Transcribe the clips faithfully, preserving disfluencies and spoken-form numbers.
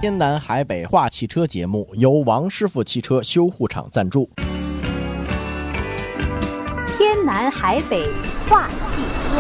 天南海北话汽车节目由王师傅汽车修护厂赞助。 天南海北话汽车。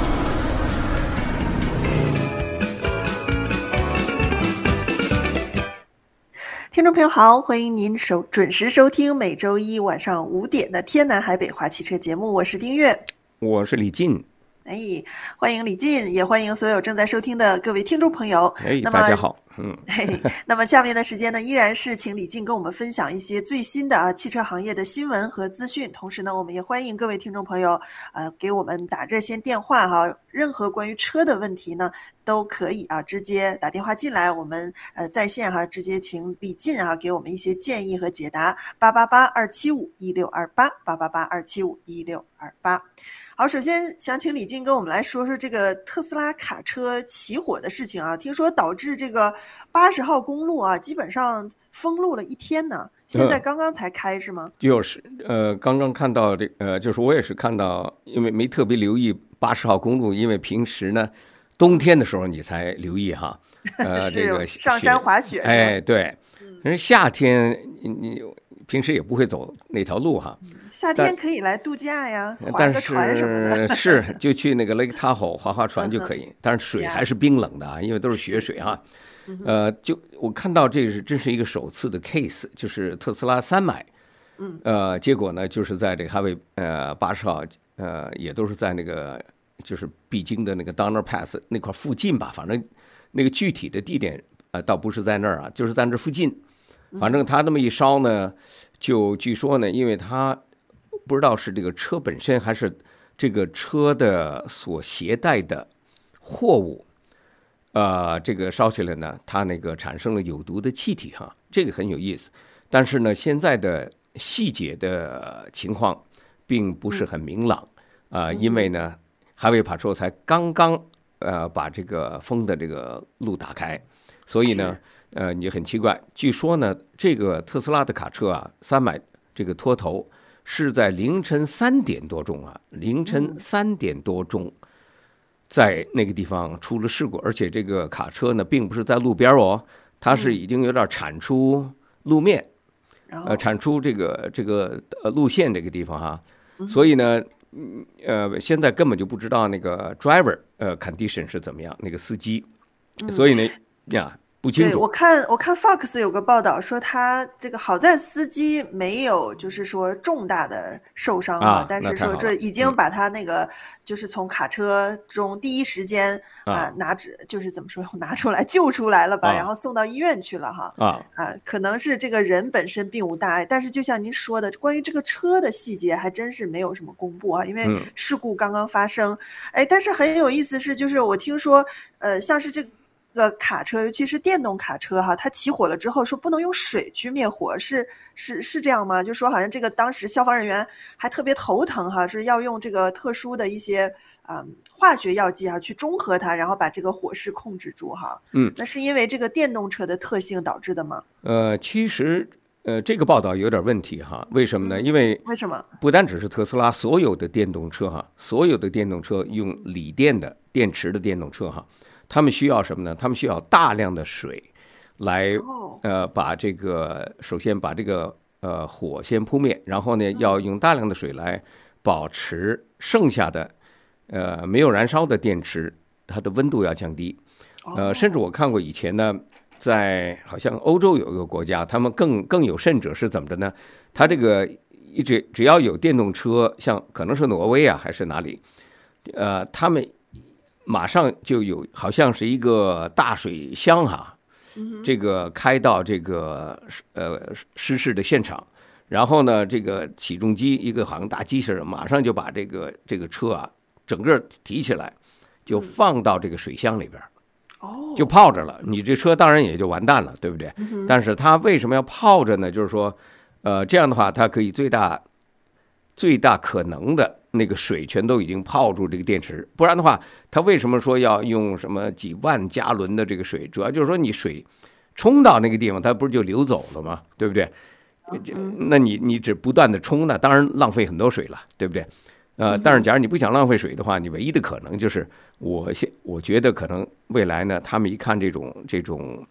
听众朋友好，欢迎您收准时收听每周一晚上五点的天南海北话汽车节目，我是丁月， 我是李进。 哎，欢迎李进，也欢迎所有正在收听的各位听众朋友。 哎， 那么大家好。嗯， 嘿，那么下面的时间呢，依然是请李进跟我们分享一些最新的啊汽车行业的新闻和资讯。同时呢，我们也欢迎各位听众朋友，呃，给我们打热线电话哈，任何关于车的问题呢，都可以啊，直接打电话进来，我们呃在线哈，直接请李进啊给我们一些建议和解答。八八八二七五一六二八，八八八二七五一六二八。好，首先想请李进跟我们来说说这个特斯拉卡车起火的事情啊，听说导致这个八十号公路啊基本上封路了一天呢，现在刚刚才开是吗？ 就是呃，刚刚看到这呃，就是我也是看到，因为没特别留意八十号公路，因为平时呢，冬天的时候你才留意哈，呃，这个上山滑雪， 哎，对，可是夏天你平时也不会走那条路哈。 夏天可以来度假呀，划个船什么的。 是，就去那个 Lake Tahoe 划划船就可以，但是水还是冰冷的啊，因为都是雪水啊。呃，就我看到这是真是一个首次的 case， 就是特斯拉三买，呃，结果呢就是在这个 Highway 呃八十号，呃，也都是在那个就是必经的那个 Donner Pass 那块附近吧，反正那个具体的地点呃倒不是在那儿啊，就是在那附近。反正他那么一烧呢，就据说呢，因为他不知道是这个车本身还是这个车的所携带的货物，呃，这个烧起来呢，它那个产生了有毒的气体哈，这个很有意思。但是呢，现在的细节的情况并不是很明朗啊、呃，因为呢，Highway Patrol才刚刚呃把这个封的这个路打开，所以呢。呃，你很奇怪，据说呢，这个特斯拉的卡车啊，三买这个脱头是在凌晨三点多钟啊，凌晨三点多钟，在那个地方出了事故，而且这个卡车呢，并不是在路边哦，它是已经有点铲出路面，呃，铲出这个这个呃路线这个地方哈，所以呢，呃，现在根本就不知道那个 driver 呃 condition 是怎么样，那个司机，所以呢呀。不清楚。 对，我看我看 Fox 有个报道说他这个好在司机没有就是说重大的受伤啊， 啊但是说这已经把他那个、嗯、就是从卡车中第一时间啊拿就是怎么说拿出来救出来了吧、啊，然后送到医院去了哈啊啊，可能是这个人本身并无大碍，但是就像您说的，关于这个车的细节还真是没有什么公布啊，因为事故刚刚发生。哎、嗯，但是很有意思是，就是我听说呃像是这个。这个卡车，尤其是电动卡车哈，它起火了之后说不能用水去灭火，是是是这样吗？就说好像这个当时消防人员还特别头疼哈，是要用这个特殊的一些嗯化学药剂哈去中和它，然后把这个火势控制住哈。嗯，那是因为这个电动车的特性导致的吗？ 呃，其实呃这个报道有点问题哈，为什么呢？因为为什么？ 不单只是特斯拉，所有的电动车哈，所有的电动车用锂电的电池的电动车哈。他们需要什么呢？他们需要大量的水来呃把这个首先把这个呃火先扑灭，然后呢要用大量的水来保持剩下的呃没有燃烧的电池它的温度要降低。呃，甚至我看过以前呢，在好像欧洲有一个国家，他们更更有甚者是怎么着呢？他这个一直只要有电动车，像可能是挪威啊还是哪里，呃，他们。马上就有好像是一个大水箱哈，这个开到这个呃失事的现场，然后呢，这个起重机一个好像大机器人，马上就把这个这个车啊整个提起来，就放到这个水箱里边，就泡着了。你这车当然也就完蛋了，对不对？但是它为什么要泡着呢？就是说，呃，这样的话它可以最大最大可能的。那个水全都已经泡住这个电池，不然的话，它为什么说要用什么几万加仑的这个水？主要就是说你水冲到那个地方，它不是就流走了吗？对不对？那你你只不断的冲呢，当然浪费很多水了，对不对？呃，但是假如你不想浪费水的话，你唯一的可能就是我现我觉得可能未来呢，他们一看这种这种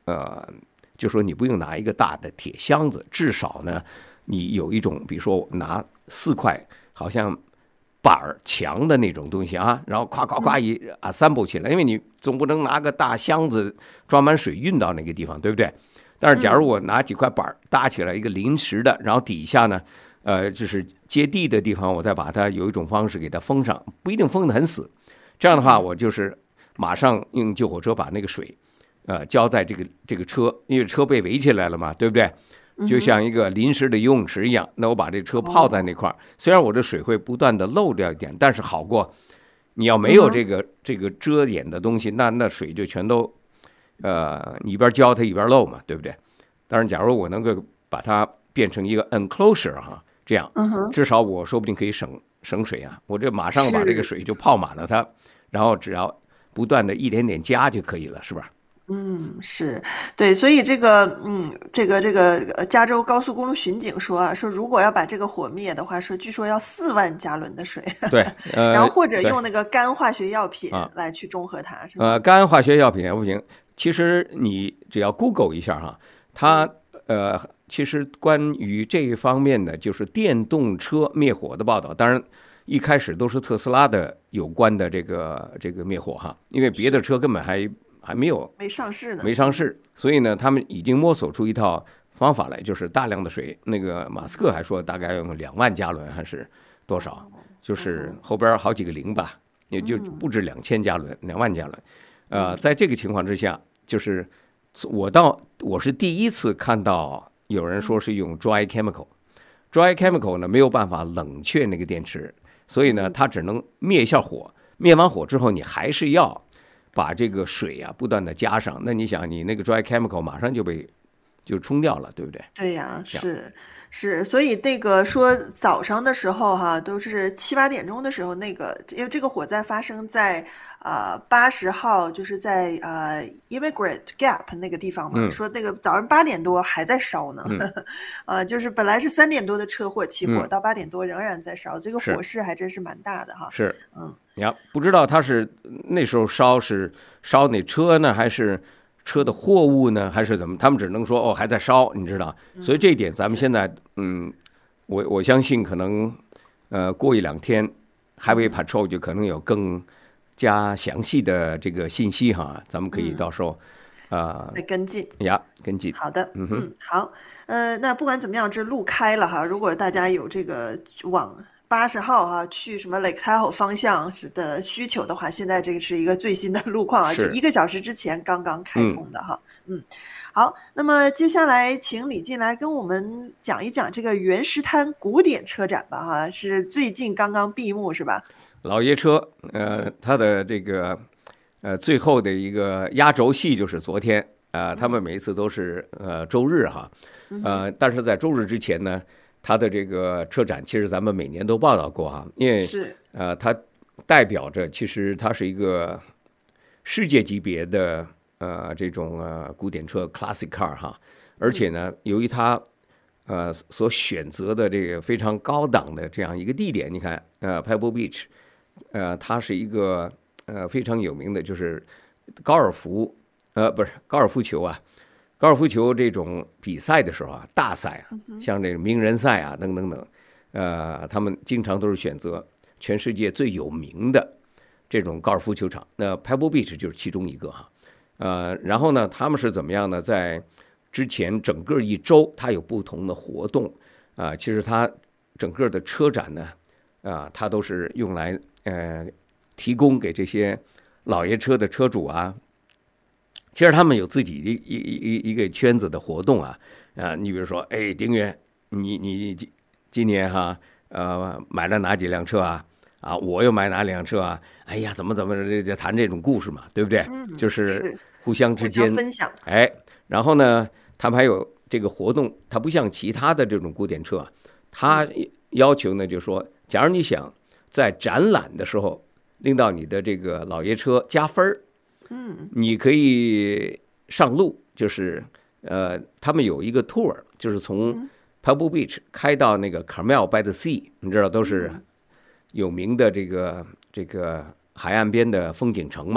呃，就说你不用拿一个大的铁箱子，至少呢，你有一种，比如说拿四块好像板儿墙的那种东西啊，然后咵咵咵一啊assemble起来，因为你总不能拿个大箱子装满水运到那个地方，对不对？但是假如我拿几块板儿搭起来一个临时的，然后底下呢，呃，就是接地的地方，我再把它有一种方式给它封上，不一定封得很死。这样的话，我就是马上用救火车把那个水，呃，浇在这个这个车，因为车被围起来了嘛，对不对？就像一个临时的游泳池一样。那我把这车泡在那块儿，虽然我这水会不断的漏掉一点，但是好过你要没有这个这个遮掩的东西，那那水就全都，呃，你一边浇它一边漏嘛，对不对？当然，假如我能够把它变成一个 enclosure 哈，这样至少我说不定可以省省水啊。我这马上把这个水就泡满了它。然后只要不断的一点点加就可以了，是吧？ 嗯，是对，所以这个，嗯，这个这个加州高速公路巡警说啊，说如果要把这个火灭的话，说据说要四万加仑的水， 对，呃、 然后或者用那个干化学药品来去中和它，是吧？ 呃，干化学药品也不行。其实你只要 Google 一下哈，它呃，其实关于这一方面的就是电动车灭火的报道，当然。一开始都是特斯拉的有关的这个这个灭火哈，因为别的车根本还还没有没上市呢， 没上市，所以呢，他们已经摸索出一套方法来，就是大量的水。那个马斯克还说大概用两万加仑还是多少，就是后边好几个零吧，也就不止两千加仑，两万加仑。呃，在这个情况之下，就是我到我是第一次看到有人说是用 dry chemical，dry chemical 呢没有办法冷却那个电池。所以呢，它只能灭一下火，灭完火之后，你还是要把这个水啊不断的加上。那你想，你那个 dry chemical 马上就被就冲掉了，对不对？ 对呀，是是，所以那个说早上的时候哈，都是七八点钟的时候，那个因为这个火灾发生在呃八十号，就是在呃 Immigrant Gap 那个地方嘛， 嗯、 说那个早上八点多还在烧呢， 嗯、 呃，就是本来是三点多的车祸起火， 嗯、 到八点多仍然在烧，这个火势还真是蛮大的哈。 是， 嗯， 你要不知道他是那时候烧是烧那车呢，还是？车的货物呢，还是怎么？他们只能说哦还在烧，你知道。所以这一点咱们现在，嗯，我我相信可能，呃，过一两天 ，Highway Patrol 就可能有更加详细的这个信息哈，咱们可以到时候，啊、 呃，再跟进呀，跟进。 好的， 嗯哼， 嗯，好，呃，那不管怎么样，这路开了哈，如果大家有这个往八十号哈、啊、去什么 Lake Tahoe 方向的需求的话，现在这个是一个最新的路况啊，就一个小时之前刚刚开通的哈。嗯, 嗯，好，那么接下来请李进来跟我们讲一讲这个原石滩古典车展吧哈，是最近刚刚闭幕是吧？ 老爷车，呃，它的这个呃最后的一个压轴戏就是昨天啊、呃，他们每一次都是呃周日哈，呃，但是在周日之前呢。它的这个车展，其实咱们每年都报道过哈，因为是呃，它代表着其实它是一个世界级别的呃这种呃古典车 classic car 哈，而且呢，由于它呃所选择的这个非常高档的这样一个地点，你看呃 Pebble Beach， 呃，它是一个呃非常有名的，就是高尔夫呃不是高尔夫球啊。高尔夫球这种比赛的时候啊，大赛啊，像这个名人赛啊，等等等，呃，他们经常都是选择全世界最有名的这种高尔夫球场。那 Pebble Beach 就是其中一个哈，呃，然后呢，他们是怎么样呢？在之前整个一周，它有不同的活动啊、呃。其实它整个的车展呢，啊、呃，它都是用来呃提供给这些老爷车的车主啊。其实他们有自己一一一一个圈子的活动啊，啊，你比如说，哎，丁元，你你今今年哈，呃，买了哪几辆车啊？啊，我又买哪辆车啊？哎呀，怎么怎么这这谈这种故事嘛，对不对？ 嗯、 就是互相之间分享。 哎，然后呢，他们还有这个活动，它不像其他的这种古典车，它要求呢，就是说，假如你想在展览的时候令到你的这个老爷车加分儿。 嗯， 你可以上路，就是呃，他们有一个 tour， 就是从 Pebble Beach 开到那个 Carmel by the Sea， 你知道都是有名的这个这个海岸边的风景城嘛。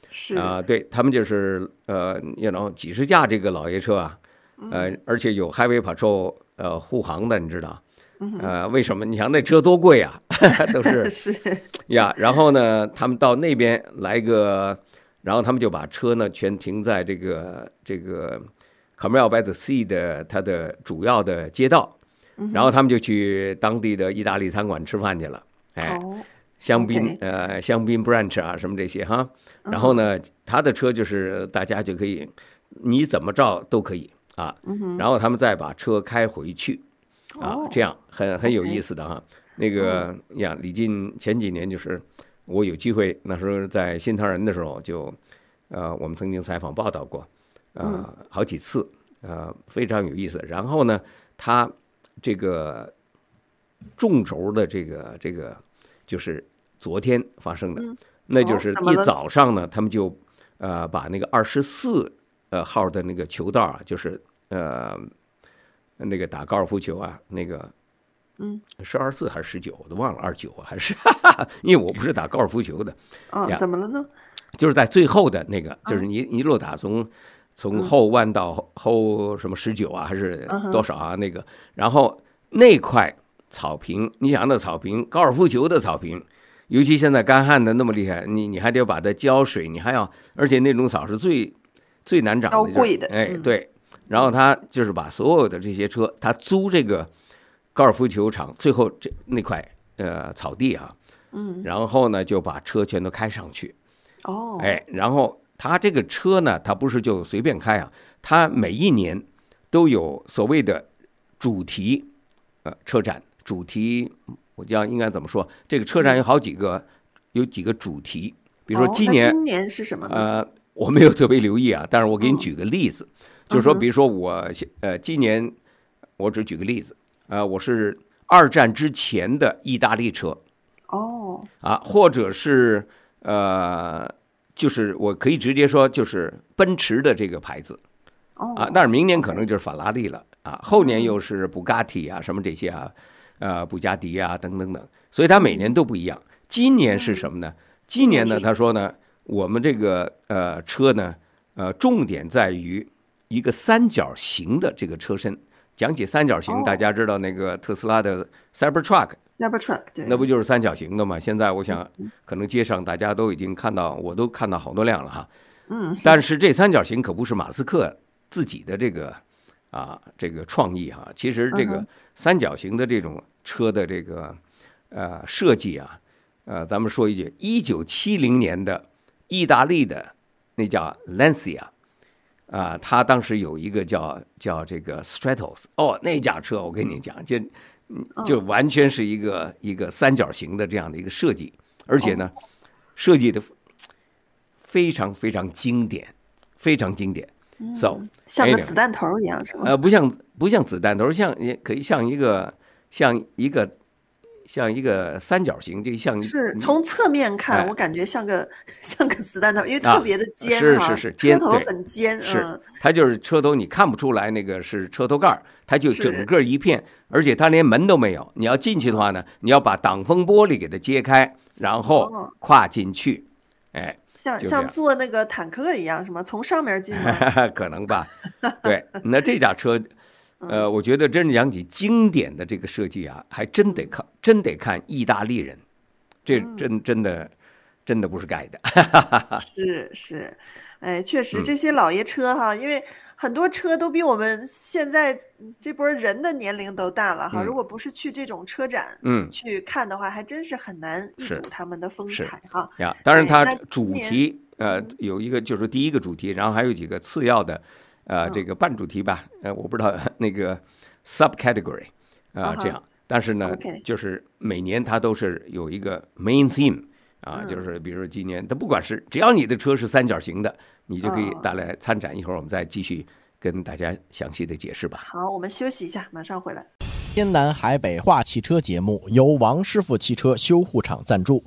是啊、呃，对他们就是呃，you know 几十架这个老爷车啊，呃，而且有 Highway Patrol 呃护航的，你知道。呃，为什么？你想那车多贵啊，都是是呀。然后呢，他们到那边来一个，然后他们就把车呢全停在这个这个 Carmel by the Sea 的它的主要的街道，然后他们就去当地的意大利餐馆吃饭去了。哎，香槟呃香槟 Branch 啊什么这些哈。然后呢，他的车就是大家就可以你怎么照都可以啊。然后他们再把车开回去。啊，这样很很有意思的哈。那个呀，李进前几年就是我有机会，那时候在新唐人的时候就，呃，我们曾经采访报道过，呃，好几次，呃，非常有意思。然后呢，他这个纵轴的这个这个就是昨天发生的，那就是一早上呢，他们就呃把那个二十四呃号的那个球道啊，就是呃。那个打高尔夫球啊，那个，嗯，是二十四还是十九，我都忘了，二十九还是，因为我不是打高尔夫球的。 啊，怎么了呢？ 就是在最后的那个，就是你一路打从从后弯到后什么十九啊，还是多少啊？那个，然后那块草坪，你想那草坪，高尔夫球的草坪，尤其现在干旱的那么厉害，你你还得把它浇水，你还要，而且那种草是最最难长的， 高贵的， 哎，对。然后他就是把所有的这些车，他租这个高尔夫球场最后这那块呃草地啊，嗯，然后呢就把车全都开上去， 哦， 哎，然后他这个车呢，他不是就随便开啊，他每一年都有所谓的主题呃车展，主题我叫应该怎么说？这个车展有好几个，有几个主题，比如说今年， 哦、今年是什么呢？ 呃，我没有特别留意啊，但是我给你举个例子。哦，就是说，比如说我呃，今年我只举个例子，呃，我是二战之前的意大利车， 哦， 啊，或者是呃，就是我可以直接说就是奔驰的这个牌子， 哦， 啊，但是明年可能就是法拉利了，啊，后年又是布加迪啊，什么这些啊，呃，布加迪啊，等等等，所以它每年都不一样。今年是什么呢？今年呢，他说呢，我们这个呃车呢，呃，重点在于一个三角形的这个车身。讲起三角形， oh. 大家知道那个特斯拉的 Cybertruck，Cybertruck， 对， 那不就是三角形的吗？现在我想，可能街上大家都已经看到，我都看到好多辆了哈。 嗯， 但是这三角形可不是马斯克自己的这个啊这个创意哈。其实这个三角形的这种车的这个呃设计啊，呃，咱们说一句，一九七零年的意大利的那叫 Lancia。啊，他当时有一个叫叫这个 Stratos， 哦，那架车我跟你讲，就就完全是一个、oh. 一个三角形的这样的一个设计，而且呢， oh. 设计的非常非常经典，非常经典。嗯、so 像个子弹头一样是吗？ 呃，不像不像子弹头，像可以像一个像一个。像一个三角形，就像是从侧面看，哎、我感觉像个像个子弹头，因为特别的尖、 啊，是是是，尖车头很尖， 是它就是车头，你看不出来那个是车头盖，它就整个一片，而且它连门都没有。你要进去的话呢，你要把挡风玻璃给它揭开，然后跨进去，哎， 像像坐那个坦克一样，是吗？从上面进吗？ 可能吧。对，那这架车。呃，我觉得真是讲起经典的这个设计啊，还真得看，真得看意大利人，这真真的真的不是盖的。 是是，哎，确实这些老爷车哈，因为很多车都比我们现在这波人的年龄都大了哈。如果不是去这种车展，嗯，去看的话，还真是很难一睹他们的风采哈。 呀，当然它主题呃有一个就是第一个主题，然后还有几个次要的。呃，这个半主题吧，呃，我不知道那个 subcategory 啊、呃，这样，但是呢， okay. 就是每年它都是有一个 main theme 啊，就是比如说今年，它不管是只要你的车是三角形的，你就可以带来参展。一会儿我们再继续跟大家详细的解释吧。 好，我们休息一下，马上回来。 天南海北话汽车节目由王师傅汽车修护厂赞助。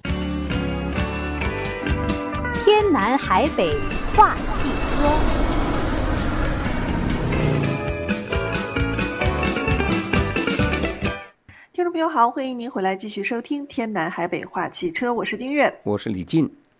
天南海北话汽车。 听众朋友好，欢迎您回来继续收听天南海北话汽车，我是丁月， 我是李进。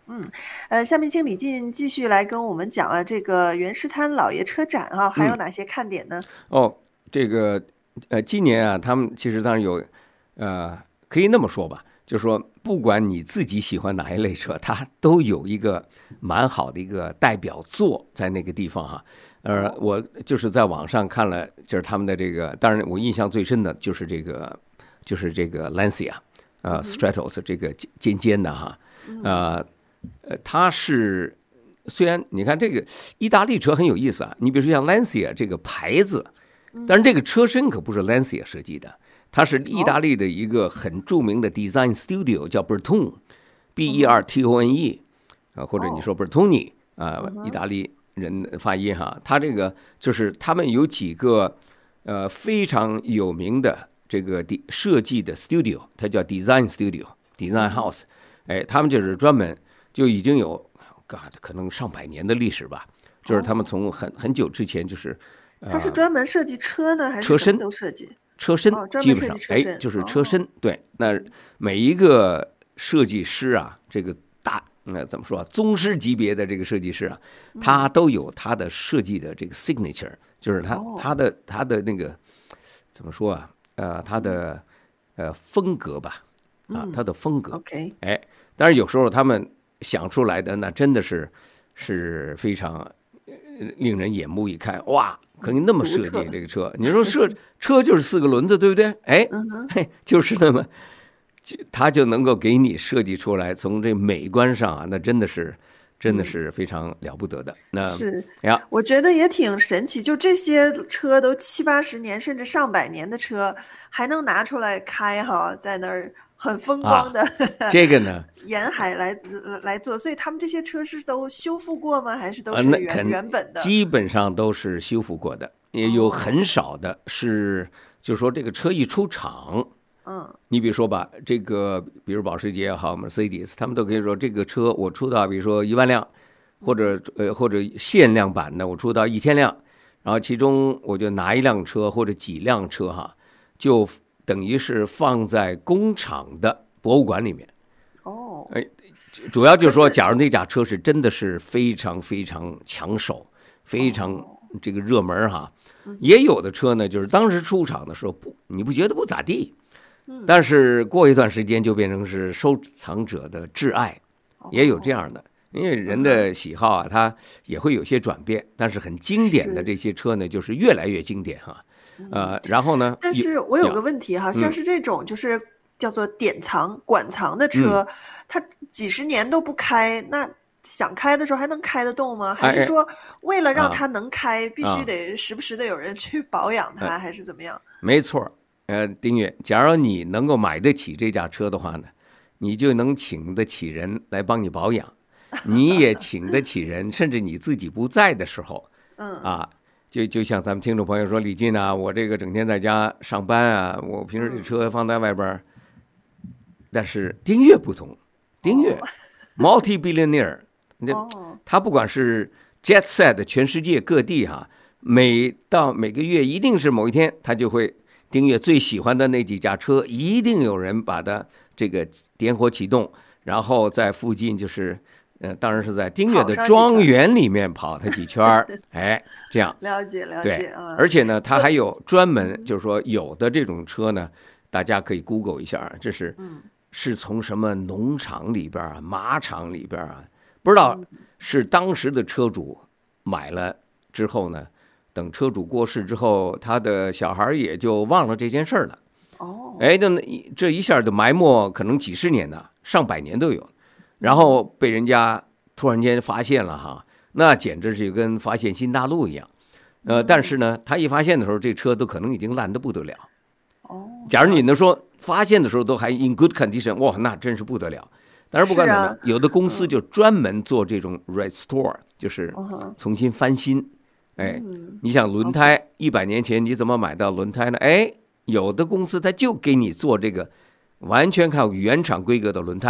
嗯，呃，下面请李进继续来跟我们讲啊，这个袁世滩老爷车展啊，还有哪些看点呢？ 嗯、哦，这个呃，今年啊，他们其实当然有，呃，可以那么说吧，就是说，不管你自己喜欢哪一类车，它都有一个蛮好的一个代表作在那个地方哈。呃，我就是在网上看了，就是他们的这个，当然我印象最深的就是这个，就是这个 Lancia， 呃 ，Stratos 这个尖尖的哈，呃。呃，它是虽然你看这个意大利车很有意思啊，你比如说像 Lancia 这个牌子，但是这个车身可不是 Lancia 设计的，它是意大利的一个很著名的 design studio 叫 Bertone，B E R T O N E 啊，或者你说 Bertone 啊，意大利人发音哈，它这个就是他们有几个呃非常有名的这个设计的 studio， 它叫 design studio、design house， 哎，他们就是专门。就已经有，可能上百年的历史吧。就是他们从很很久之前就是， 他是专门设计车呢，还是车身都设计？ 车身基本上，哎，就是车身。对，那每一个设计师啊，这个大那怎么说啊，宗师级别的这个设计师啊，他都有他的设计的这个 signature， 就是他他的他的那个怎么说啊？呃，他的呃风格吧，啊，他的风格。 OK， 哎，但是有时候他们。想出来的那真的是是非常令人眼目一看，哇，可以那么设计这个车。你说设车就是四个轮子，对不对？哎，嘿，就是那么，它就能够给你设计出来，从这美观上啊，那真的是真的是非常了不得的。那是呀， 我觉得也挺神奇，就这些车都七八十年甚至上百年的车，还能拿出来开哈，在那儿。很风光的、 啊、这个呢， 沿海来来做，所以他们这些车是都修复过吗？还是都是原、呃、原本的？ 基本上都是修复过的，也有很少的是，哦、就是说这个车一出厂， 嗯， 你比如说吧，这个比如保时捷也好 ，Mercedes， 他们都可以说这个车我出到比如说一万辆，或者呃或者限量版的我出到一千辆，然后其中我就拿一辆车或者几辆车哈，就。等于是放在工厂的博物馆里面， 哦， 哎，主要就是说，假如那架车是真的是非常非常抢手，非常这个热门哈，也有的车呢，就是当时出厂的时候不，你不觉得不咋地，但是过一段时间就变成是收藏者的挚爱，也有这样的，因为人的喜好啊，他也会有些转变，但是很经典的这些车呢，就是越来越经典哈。呃，然后呢？ 但是我有个问题哈， 嗯、 像是这种就是叫做典藏、馆藏的车，嗯、它几十年都不开，那想开的时候还能开得动吗？还是说为了让它能开，哎、必须得时不时的有人去保养它，哎、还是怎么样？ 没错，呃，丁月，假如你能够买得起这架车的话呢，你就能请得起人来帮你保养，你也请得起人，甚至你自己不在的时候， 嗯啊。就就像咱们听众朋友说，李进啊，我这个整天在家上班啊，我平时这车放在外边，但是丁月不同，丁月、哦、multi billionaire， 他不管是 jet set 全世界各地哈、啊，每到每个月一定是某一天，他就会丁月最喜欢的那几架车，一定有人把它这个点火启动，然后在附近就是。呃，当然是在丁月的庄园里面跑它几圈哎，这样了解了解。 对，而且呢，它还有专门，就是说有的这种车呢，大家可以 Google 一下，这是是从什么农场里边啊、马场里边啊，不知道是当时的车主买了之后呢，等车主过世之后，他的小孩也就忘了这件事了。 哦， 哎，这这一下就埋没可能几十年呢，上百年都有。然后被人家突然间发现了哈，那简直是跟发现新大陆一样。呃，但是呢，他一发现的时候，这车都可能已经烂得不得了。 哦， 假如你能说发现的时候都还 in good condition， 哇，那真是不得了。但是不管怎么样，啊、有的公司就专门做这种 restore，、嗯、就是重新翻新。哎， 嗯、 你想轮胎一百年前你怎么买到轮胎呢？哎，有的公司他就给你做这个完全靠原厂规格的轮胎。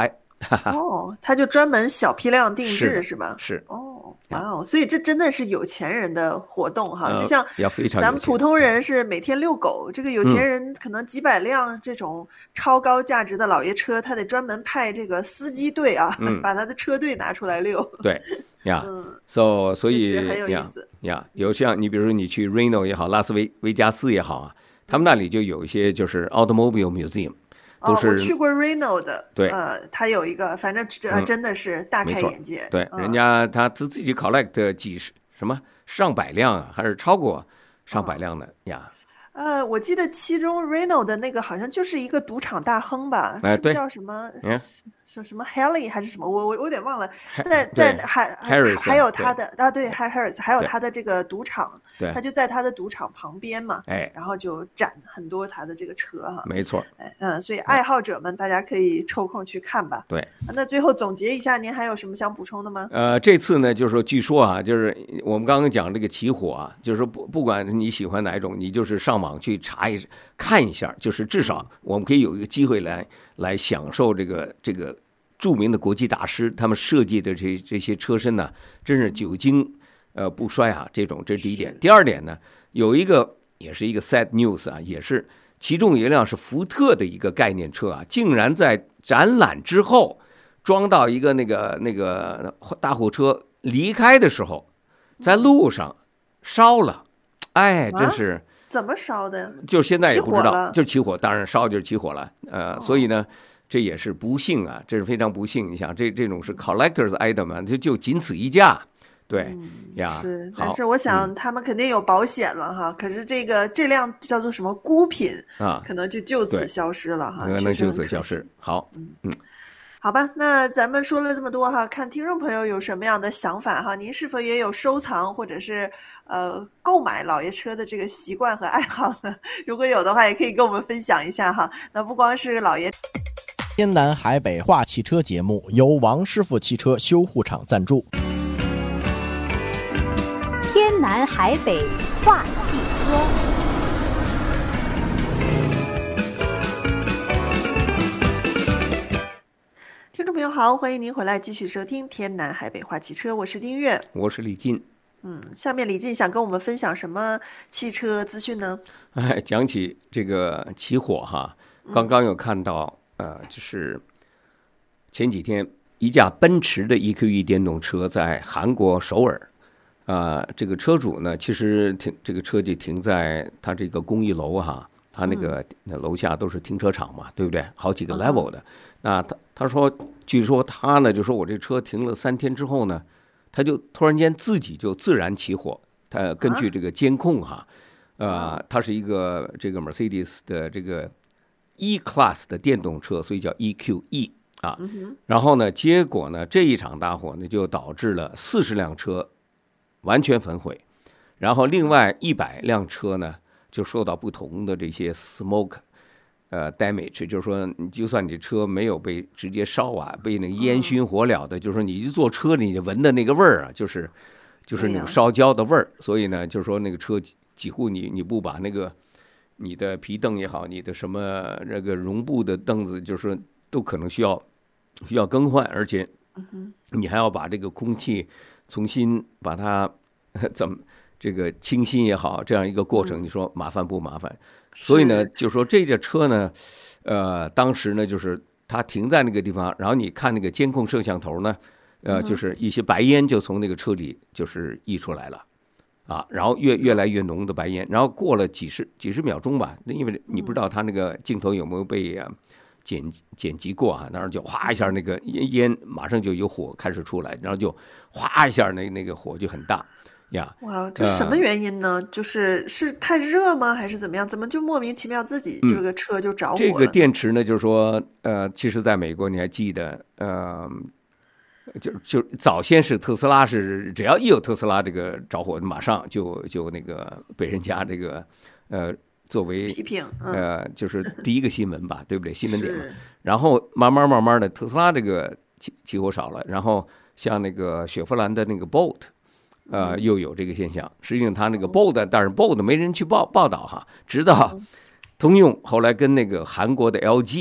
哦，他就专门小批量定制是, 是吧？ 是哦，哇哦，所以这真的是有钱人的活动哈， 呃、 就像咱们普通人是每天遛狗，这个有钱人可能几百辆这种超高价值的老爷车，嗯、他得专门派这个司机队啊， 嗯、 把他的车队拿出来遛。 对呀， 嗯 so, 所以很有意思呀，有像你比如说你去 Reno 也好，拉斯维维加斯也好啊，他们那里就有一些就是 automobile museum。都是、 哦、我去过 Reno 的， 对， 呃，他有一个，反正这、呃、真的是大开眼界。 对， 嗯、 人家他自自己 collect 几十什么上百辆啊，还是超过上百辆的、嗯、呀。 呃，我记得其中 Reno 的那个好像就是一个赌场大亨吧， 哎、 是叫什么？ 嗯什什么 Haley 还是什么？我我我有点忘了。在在还还有他的啊，对 Harris 还有他的这个赌场， 对， 他就在他的赌场旁边嘛， 哎， 然后就展很多他的这个车哈。 没错， 哎嗯，所以爱好者们大家可以抽空去看吧。 对， 那最后总结一下，您还有什么想补充的吗？ 呃，这次呢，就是说，据说啊，就是我们刚刚讲这个起火啊，就是说不不管你喜欢哪一种，你就是上网去查一看一下，就是至少我们可以有一个机会来来享受这个这个。著名的国际大师他们设计的这这些车身呢，真是久经呃不衰啊！这种这是第一点。第二点呢，有一个也是一个 sad news 啊，也是其中有一辆是福特的一个概念车啊，竟然在展览之后装到一个那个那个大货车离开的时候，在路上烧了，哎，真是、啊、 怎么烧的？ 就现在也不知道，就起火，当然烧就是起火了，呃，哦、所以呢。这也是不幸啊，这是非常不幸。你想，这这种是 collectors item 啊，就就仅此一架，对、嗯、呀。 是，但是我想他们肯定有保险了哈。嗯、可是这个这辆叫做什么孤品啊，可能就就此消失了哈， 可能就此消失。好， 嗯嗯，好吧，那咱们说了这么多哈，看听众朋友有什么样的想法哈？您是否也有收藏或者是呃购买老爷车的这个习惯和爱好呢？如果有的话，也可以跟我们分享一下哈。那不光是老爷。 天南海北话汽车节目由王师傅汽车修护厂赞助。 天南海北话汽车， 听众朋友好，欢迎您回来继续收听天南海北话汽车，我是丁月， 我是李进。 嗯，下面李进想跟我们分享什么汽车资讯呢？ 哎，讲起这个起火哈，刚刚有看到。嗯呃，就是前几天一架奔驰的 E Q E 电动车在韩国首尔，啊、呃，这个车主呢，其实停这个车就停在他这个公寓楼哈，他那个楼下都是停车场嘛，对不对？好几个 level 的。那他他说，据说他呢就说我这车停了三天之后呢，他就突然间自己就自燃起火。他根据这个监控哈，呃，它是一个这个 Mercedes 的这个。E-Class 的电动车，所以叫 E Q E 啊。然后呢，结果呢，这一场大火呢，就导致了四十辆车完全焚毁，然后另外一百辆车呢，就受到不同的这些 smoke 呃 damage， 就是说，就算你车没有被直接烧啊，被那个烟熏火燎的，就是说你一坐车里，你闻的那个味儿啊，就是就是那种烧焦的味儿。所以呢，就是说那个车几乎你你不把那个。你的皮凳也好，你的什么那个绒布的凳子，就是都可能需要需要更换，而且你还要把这个空气重新把它怎么这个清新也好，这样一个过程，你说麻烦不麻烦？所以呢，就说这架车呢，呃，当时呢，就是它停在那个地方，然后你看那个监控摄像头呢，呃，就是一些白烟就从那个车里就是溢出来了。啊，然后越越来越浓的白烟，然后过了几十几十秒钟吧，因为你不知道它那个镜头有没有被啊剪剪辑过啊，然后就哗一下那个烟马上就有火开始出来，然后就哗一下那那个火就很大呀。 哇，这什么原因呢？呃、就是是太热吗？还是怎么样？怎么就莫名其妙自己这个车就着火了？ 嗯、这个电池呢，就是说呃，其实在美国你还记得呃。就就早先是特斯拉是只要一有特斯拉这个着火，马上就就那个被人家这个呃作为批评，嗯、 呃就是第一个新闻吧，对不对？新闻点嘛。然后慢慢慢慢的，特斯拉这个起起火少了，然后像那个雪佛兰的那个 Bolt， 呃又有这个现象。实际上它那个 Bolt， 但是 Bolt 没人去报报道哈，直到通用后来跟那个韩国的 L G。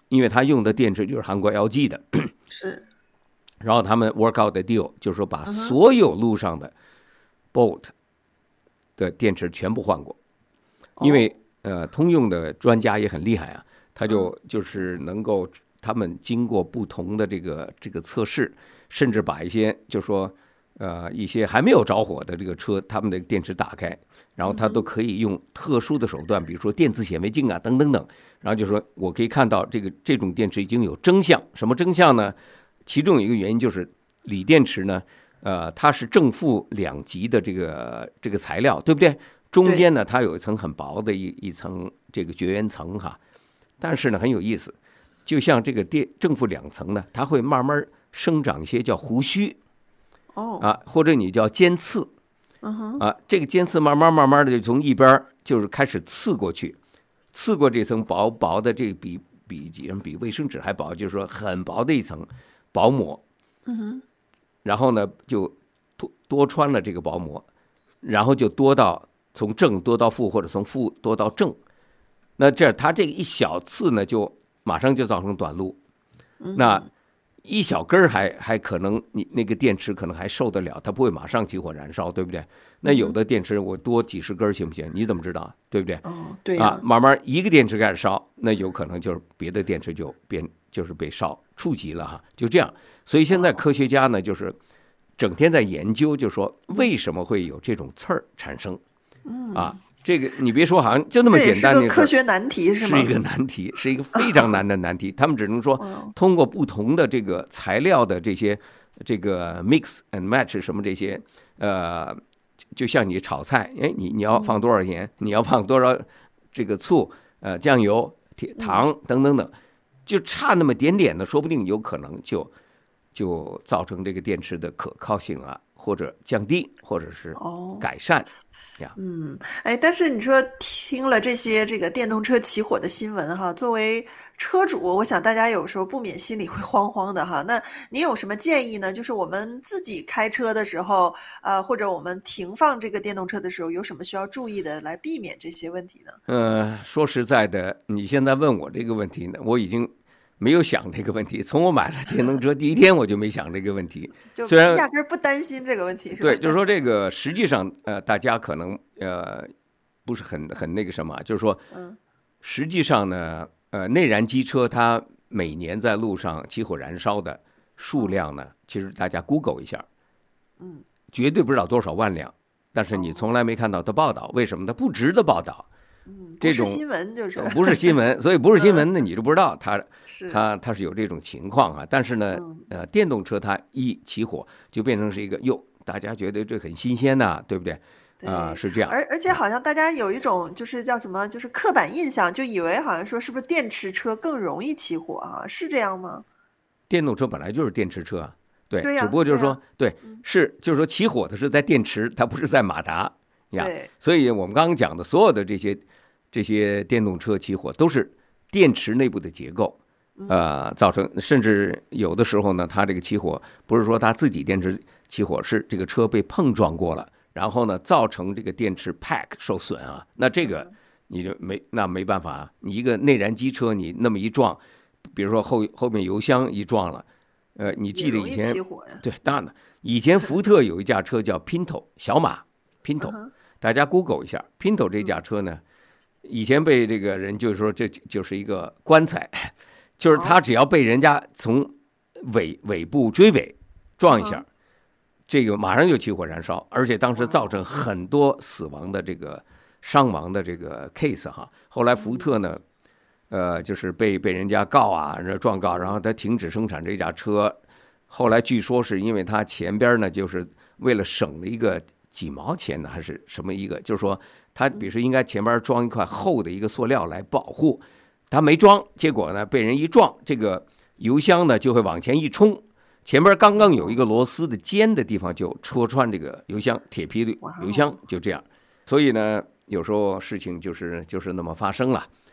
因为他用的电池就是韩国 L G 的， 是。 然后他们 work out the deal， 就是说把所有路上的 Bolt 的电池全部换过，因为呃，通用的专家也很厉害啊，他就就是能够他们经过不同的这个这个测试，甚至把一些就说呃一些还没有着火的这个车，他们的电池打开，然后他都可以用特殊的手段，比如说电子显微镜啊等等等，然后就说我可以看到这个这种电池已经有真相，什么真相呢？其中有一个原因就是锂电池呢，呃，它是正负两极的这个这个材料，对不对？中间呢，它有一层很薄的一一层这个绝缘层哈，但是呢很有意思，就像这个电正负两层呢，它会慢慢生长一些叫胡须， 哦啊，或者你叫尖刺， 嗯哼， 啊，这个尖刺慢慢慢慢的就从一边就是开始刺过去，刺过这层薄薄的这个比比比卫生纸还薄，就是说很薄的一层薄膜， 嗯哼， 然后呢就多多穿了这个薄膜，然后就多到从正多到负，或者从负多到正，那这它这个一小刺呢，就马上就造成短路，那一小根儿还还可能你那个电池可能还受得了，它不会马上起火燃烧，对不对？那有的电池我多几十根行不行？你怎么知道？对不对？ 哦，对呀、 啊，慢慢一个电池开始烧，那有可能就是别的电池就变就是被烧触及了哈，就这样。所以现在科学家呢，就是整天在研究，就说为什么会有这种刺儿产生？啊，这个你别说，好像就那么简单的科学难题是吗？ 是一个难题，是一个非常难的难题。他们只能说通过不同的这个材料的这些这个 mix and match 什么这些，呃，就像你炒菜，哎，你你要放多少盐，你要放多少这个醋，呃，酱油、铁糖等等等，就差那么点点的，说不定有可能就就造成这个电池的可靠性啊，或者降低，或者是改善。 嗯，哎，但是你说听了这些这个电动车起火的新闻哈，作为车主，我想大家有时候不免心里会慌慌的哈。那您有什么建议呢？就是我们自己开车的时候，呃，或者我们停放这个电动车的时候，有什么需要注意的，来避免这些问题呢？ 呃，说实在的，你现在问我这个问题呢，我已经没有想这个问题。从我买了电动车第一天，我就没想这个问题。虽然压根儿不担心这个问题，是吧？ 对，就是说这个实际上，呃，大家可能呃不是很很那个什么，就是说， 嗯， 实际上呢，呃，内燃机车它每年在路上起火燃烧的数量呢，其实大家 Google 一下， 嗯， 绝对不知道多少万辆，但是你从来没看到它报道，为什么？它不值得报道。 嗯， 这种新闻就是不是新闻，所以不是新闻，那你就不知道它它它是有这种情况啊。但是呢，呃，电动车它一起火就变成是一个哟，大家觉得这很新鲜呐，对不对？啊、呃，是这样。 而而且好像大家有一种就是叫什么，就是刻板印象，就以为好像说是不是电池车更容易起火啊？是这样吗？ 电动车本来就是电池车啊，对， 对呀、 只不过就是说， 对,、 对，是就是说起火的是在电池，它不是在马达呀。 对， 所以我们刚刚讲的所有的这些。这些电动车起火都是电池内部的结构，呃，造成，甚至有的时候呢，它这个起火不是说它自己电池起火，是这个车被碰撞过了，然后呢，造成这个电池 pack 受损啊。那这个你就没那没办法啊，你一个内燃机车你那么一撞，比如说后后面油箱一撞了，呃，你记得以前对，当然了，以前福特有一架车叫 Pinto 小马 Pinto， 大家 Google 一下 Pinto 这架车呢。以前被这个人就是说这就是一个棺材，就是他只要被人家从尾尾部追尾撞一下，这个马上就起火燃烧，而且当时造成很多死亡的这个伤亡的这个 case 哈。后来福特呢，呃，就是被被人家告啊，状告，然后他停止生产这架车。后来据说是因为他前边呢，就是为了省了一个几毛钱呢，还是什么一个，就是说。他比如说应该前面装一块厚的一个塑料来保护，他没装，结果呢被人一撞，这个油箱呢就会往前一冲，前边刚刚有一个螺丝的尖的地方就戳穿这个油箱，铁皮的油箱就这样。所以呢有时候事情就是就是那么发生了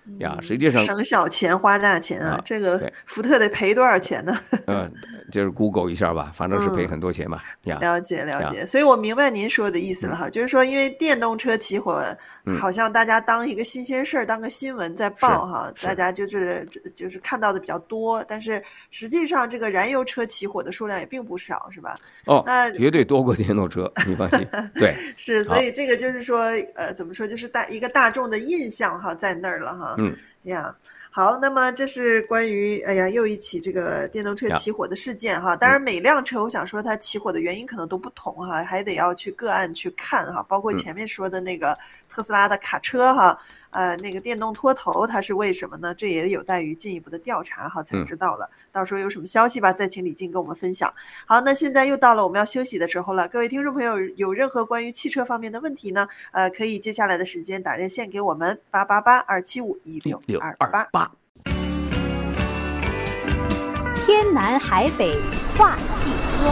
呀，实际上省小钱花大钱啊，啊这个福特得赔多少钱呢？ 嗯，就是 Google 一下吧，反正是赔很多钱吧。 嗯、了解了解，所以我明白您说的意思了哈，嗯、就是说因为电动车起火，好像大家当一个新鲜事儿，当个新闻在报哈，大家就是就是看到的比较多，但是实际上这个燃油车起火的数量也并不少，是吧？ 哦， 那绝对多过电动车，你放心。对， 是，所以这个就是说，呃，怎么说，就是大一个大众的印象哈，在那儿了哈。 嗯， 呀，好，那么这是关于哎呀又一起这个电动车起火的事件哈。当然，每辆车我想说它起火的原因可能都不同哈，还得要去个案去看哈。包括前面说的那个特斯拉的卡车哈，呃，那个电动拖头它是为什么呢？这也有待于进一步的调查哈，才知道了。到时候有什么消息吧，再请李静跟我们分享。好，那现在又到了我们要休息的时候了，各位听众朋友，有任何关于汽车方面的问题呢？呃，可以接下来的时间打热线给我们八八八二七五一六二八。 天南海北话汽车。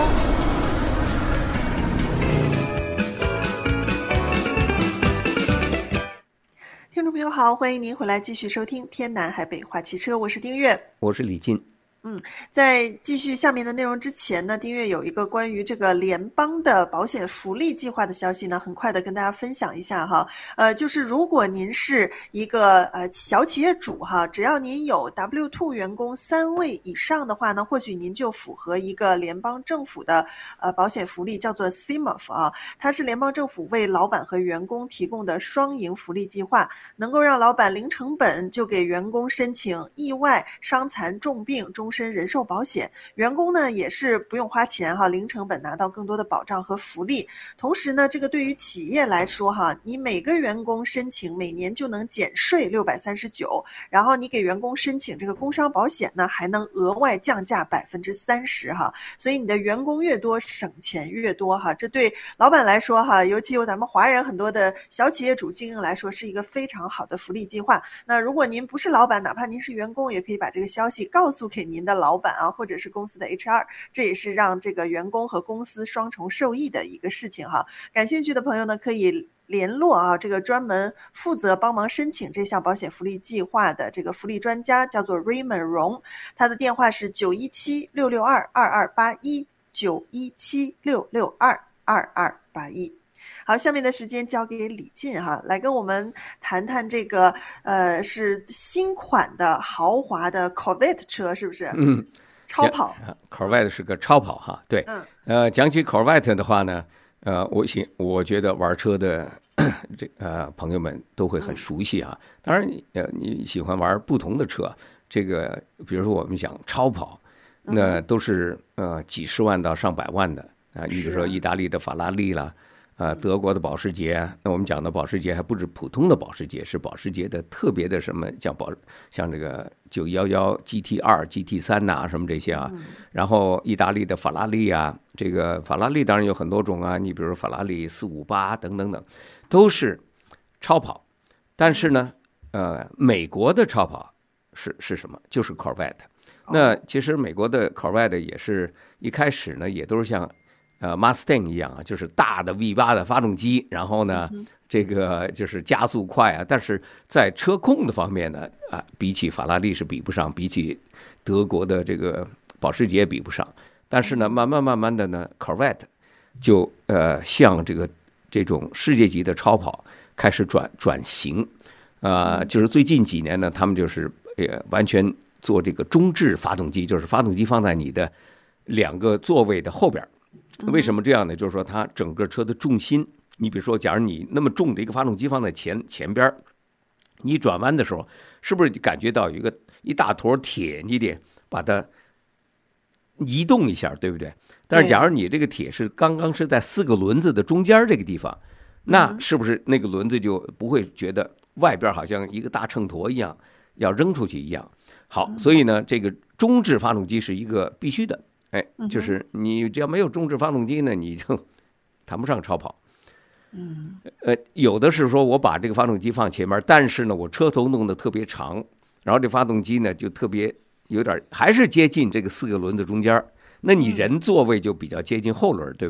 听众朋友好，欢迎您回来继续收听天南海北话汽车，我是丁月， 我是李进。 嗯，在继续下面的内容之前呢，丁月有一个关于这个联邦的保险福利计划的消息呢，很快的跟大家分享一下哈。呃，就是如果您是一个呃小企业主哈，只要您有 W 二 员工三位以上的话呢，或许您就符合一个联邦政府的呃保险福利，叫做 C M O F 啊，它是联邦政府为老板和员工提供的双赢福利计划，能够让老板零成本就给员工申请意外、伤残、重病、终身人寿保险，员工呢也是不用花钱哈，零成本拿到更多的保障和福利。同时呢，这个对于企业来说哈，你每个员工申请每年就能减税六百三十九，然后你给员工申请这个工伤保险呢，还能额外降价百分之三十哈。所以你的员工越多，省钱越多哈。这对老板来说哈，尤其有咱们华人很多的小企业主经营来说，是一个非常好的福利计划。那如果您不是老板，哪怕您是员工，也可以把这个消息告诉给您的老板啊，或者是公司的 H R， 这也是让这个员工和公司双重受益的一个事情哈。感兴趣的朋友呢，可以联络啊，这个专门负责帮忙申请这项保险福利计划的这个福利专家，叫做 Raymond 荣，他的电话是九一七六六二二二八一九一七六六二二二八一。好，下面的时间交给李进哈，来跟我们谈谈这个呃是新款的豪华的 Corvette 车，是不是？ 嗯， 超跑。 Corvette 是个超跑哈，对。嗯。呃，讲起 Corvette 的话呢，呃，我想我觉得玩车的这呃朋友们都会很熟悉啊。当然，呃，你喜欢玩不同的车，这个比如说我们讲超跑，那都是呃几十万到上百万的啊。你比如说意大利的法拉利啦。啊，德国的保时捷，那我们讲的保时捷还不是普通的保时捷，是保时捷的特别的什么，像保像这个九一一 G T 二、G T 三呐，什么这些啊。然后意大利的法拉利啊，这个法拉利当然有很多种啊，你比如法拉利四五八等等等，都是超跑。但是呢，呃，美国的超跑是是什么？就是 Corvette。那其实美国的 Corvette 也是一开始呢，也都是像。呃 ，Mustang 一样啊，就是大的 V 八 的发动机，然后呢，这个就是加速快啊，但是在车控的方面呢，啊，比起法拉利是比不上，比起德国的这个保时捷比不上。但是呢，慢慢慢慢的呢 ，Corvette 就呃向这个这种世界级的超跑开始转转型，啊、呃，就是最近几年呢，他们就是呃完全做这个中置发动机，就是发动机放在你的两个座位的后边。为什么这样呢？就是说它整个车的重心，你比如说假如你那么重的一个发动机放在前前边，你转弯的时候是不是感觉到有一个一大坨铁，你得把它移动一下，对不对？但是假如你这个铁是刚刚是在四个轮子的中间这个地方，那是不是那个轮子就不会觉得外边好像一个大秤砣一样要扔出去一样？好，所以呢，这个中置发动机是一个必须的。哎，就是你只要没有中置发动机呢，你就谈不上超跑。 嗯， 呃，有的是说我把这个发动机放前面，但是呢，我车头弄得特别长，然后这发动机呢就特别有点还是接近这个四个轮子中间，那你人座位就比较接近后轮，对不对？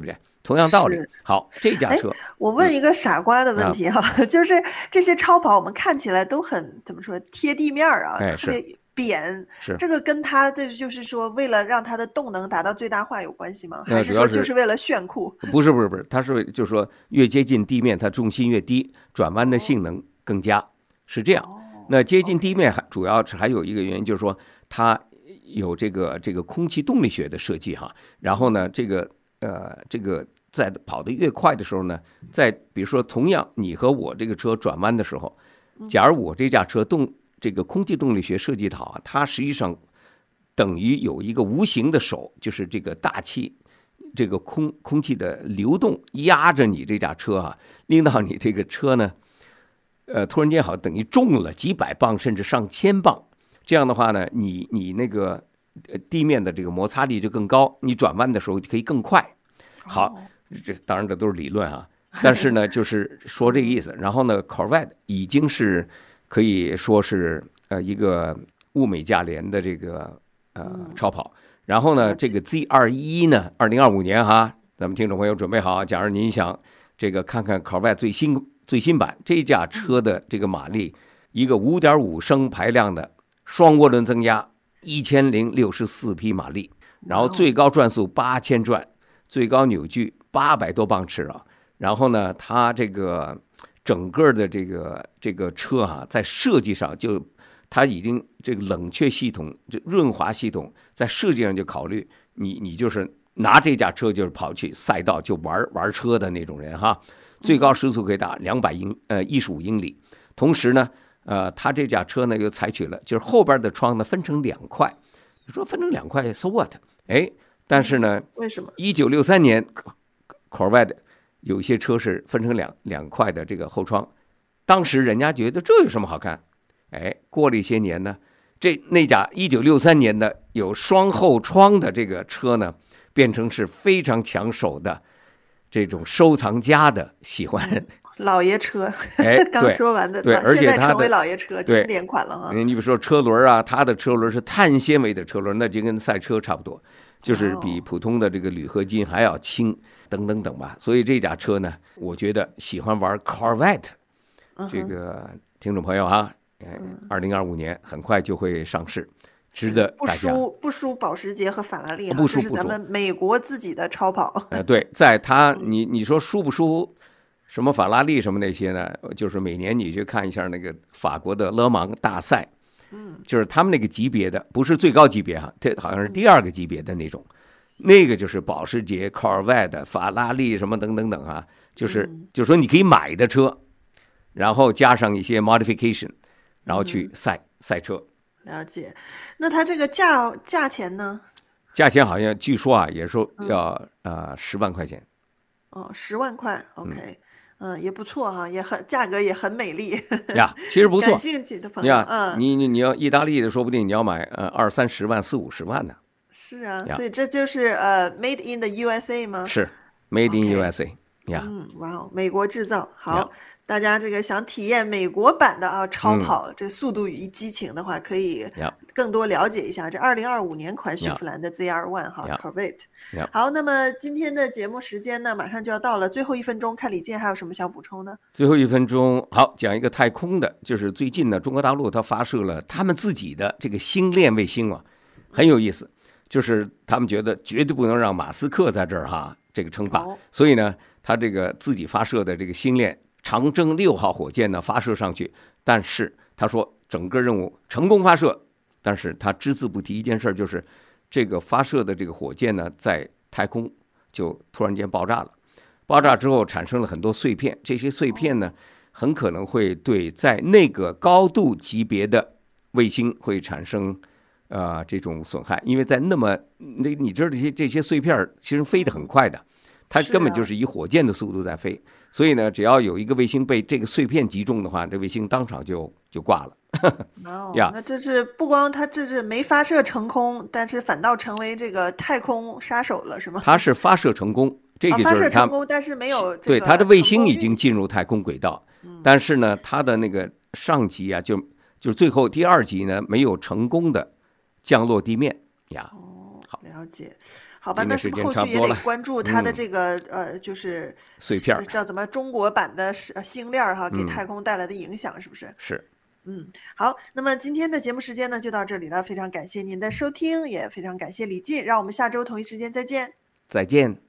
同样道理。好，这架车， 我问一个傻瓜的问题哈、啊嗯，就是这些超跑我们看起来都很怎么说贴地面啊， 哎、 特别扁， 是这个跟它这就是说为了让它的动能达到最大化有关系吗？还是说就是为了炫酷？ 不是不是不是，它是就是说越接近地面，它重心越低，转弯的性能更佳，哦、是这样。哦、那接近地面还主要是还有一个原因，就是说它有这个这个空气动力学的设计哈。然后呢，这个呃这个在跑得越快的时候呢，在比如说同样你和我这个车转弯的时候，假如我这架车动。这个空气动力学设计的好啊，它实际上等于有一个无形的手，就是这个大气，这个空空气的流动压着你这架车啊，令到你这个车呢，呃，突然间好等于重了几百磅甚至上千磅。这样的话呢，你你那个地面的这个摩擦力就更高，你转弯的时候就可以更快。好，这当然这都是理论啊，但是呢，就是说这个意思。然后呢 ，Corvette 已经是。可以说是呃一个物美价廉的这个呃超跑，然后呢，这个 Z 二十一 呢，二零二五年哈，咱们听众朋友准备好，假如您想这个看看 Corvette 最新最新版这架车的这个马力，一个 五点五 升排量的双涡轮增压，一千零六十四匹马力，然后最高转速八千转，最高扭矩八百多磅尺啊，然后呢，它这个。整个的这个这个车啊，在设计上就它已经这个冷却系统、这润滑系统在设计上就考虑你，你就是拿这架车就是跑去赛道就玩玩车的那种人哈。最高时速可以达两百英呃一十五英里，同时呢，呃，它这架车呢又采取了就是后边的窗呢分成两块，你说分成两块 so what？ 哎，但是呢， 为什么？ 一九六三年 Corvette。有些车是分成两两块的这个后窗，当时人家觉得这有什么好看？哎，过了一些年呢，这那架一九六三年的有双后窗的这个车呢，变成是非常抢手的这种收藏家的喜欢。 老爷车， 哎， 刚说完的， 对，而且它成为老爷车经典款了哈。 你比如说车轮啊，它的车轮是碳纤维的车轮，那就跟赛车差不多，就是比普通的这个铝合金还要轻。等等等吧，所以这架车呢，我觉得喜欢玩 Corvette， 这个听众朋友啊，二零二五年很快就会上市，值得大家。 不输不输保时捷和法拉利， 不输不输， 这是咱们美国自己的超跑。 呃，对，在它你你说输不输？什么法拉利什么那些呢？就是每年你去看一下那个法国的勒芒大赛，嗯，就是他们那个级别的，不是最高级别哈，这好像是第二个级别的那种。那个就是保时捷、Corvette、法拉利什么等等等啊，就是就是说你可以买的车，然后加上一些 modification， 然后去赛、嗯、赛车。 了解，那它这个价价钱呢？ 价钱好像据说啊，也说要、嗯、呃十万块钱。 哦，十万块 ，OK， 嗯, 嗯，也不错哈、啊，也很价格也很美丽。 呀，其实不错。 感兴趣的朋友，嗯， 你你你要意大利的，说不定你要买呃二三十万、四五十万呢。 是啊，所以这就是呃 ，Made in the U S A 吗？ 是 ，Made in U S A， 呀、 okay 嗯，哇哦，美国制造。好，大家这个想体验美国版的啊超跑，嗯、这速度与激情的话，可以更多了解一下这二零二五年款雪佛兰的 Z R 一 哈 Corvette。好，那么今天的节目时间呢，马上就要到了，最后一分钟，看李健还有什么想补充呢？ 最后一分钟，好，讲一个太空的，就是最近呢，中国大陆它发射了他们自己的这个星链卫星啊，很有意思。就是他们觉得绝对不能让马斯克在这儿哈这个称霸，哦、所以呢，他这个自己发射的这个星链长征六号火箭呢发射上去，但是他说整个任务成功发射，但是他只字不提一件事，就是这个发射的这个火箭呢在太空就突然间爆炸了，爆炸之后产生了很多碎片，这些碎片呢很可能会对在那个高度级别的卫星会产生。呃，这种损害，因为在那么那你知道这些这些碎片其实飞得很快的，它根本就是以火箭的速度在飞，啊、所以呢，只要有一个卫星被这个碎片击中的话，这卫星当场就就挂了。 哦，那这是不光它这是没发射成功，但是反倒成为这个太空杀手了，是吗？ 它是发射成功，这个就是它、 哦、发射成功，但是没有对它的卫星已经进入太空轨道，嗯、但是呢，它的那个上级啊，就就最后第二级呢没有成功的。降落地面呀， 哦，好了解。 好吧，那是不是后续也得关注它的这个、嗯、呃，就是碎片叫怎么中国版的星链哈，给太空带来的影响、嗯、是不是？ 是。 嗯，好，那么今天的节目时间呢就到这里了，非常感谢您的收听，也非常感谢李进，让我们下周同一时间再见。 再见。